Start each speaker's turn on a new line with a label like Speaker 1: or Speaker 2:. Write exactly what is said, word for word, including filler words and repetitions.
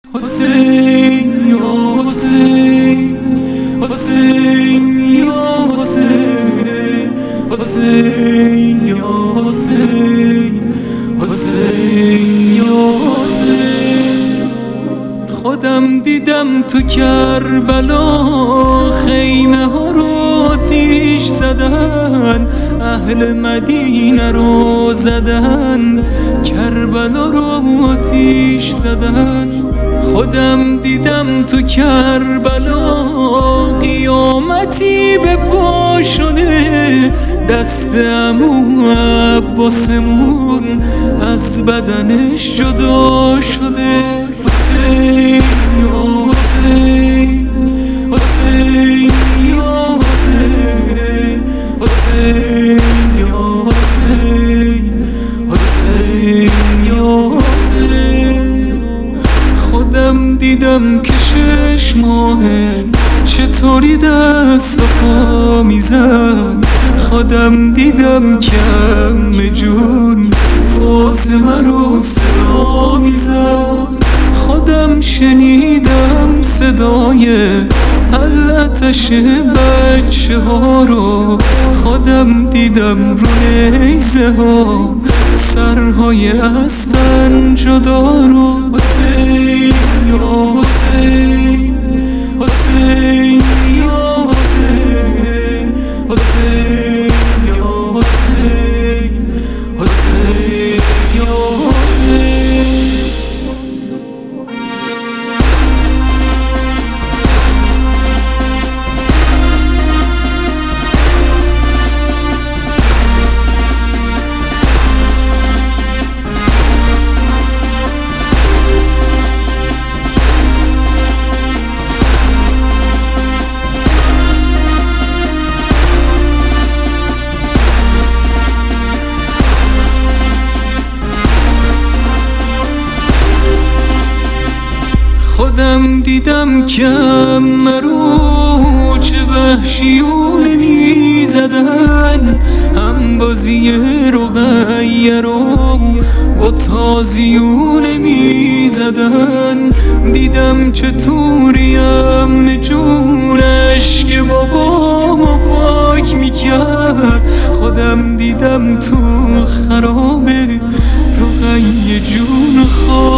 Speaker 1: حسین یا حسین، حسین یا حسین، حسین یا حسین، حسین یا حسین. خودم دیدم تو کربلا خیمه ها رو آتیش زدن، اهل مدینه رو زدن، کربلا رو آتیش زدن. خودم دیدم تو کربلا قیامتی به پا شده، دست عمو عباسمون از بدنش جدا شده. حسین یا حسین، حسین یا حسین، حسین یا حسین، حسین یا حسین. خودم دیدم که شش ماهه چطوری دست و پا میزد، خودم دیدم که عمه جون فاطمه رو صدا میزد، خودم شنیدم صدای الاتش بچه ها رو، خودم دیدم رو نیزه ها سرهای اسبن جدا رو. حسین یا حسین، حسین یا حسین، حسین یا حسین، حسین یا حسین. خودم دیدم که عمه رو چه وحشیونه میزدن، هم بازی رقیه رو با تازیونه میزدن. دیدم چطوری عمه جونش که بابامو پاک میکرد، خودم دیدم تو خرابه رقیه جون خواه.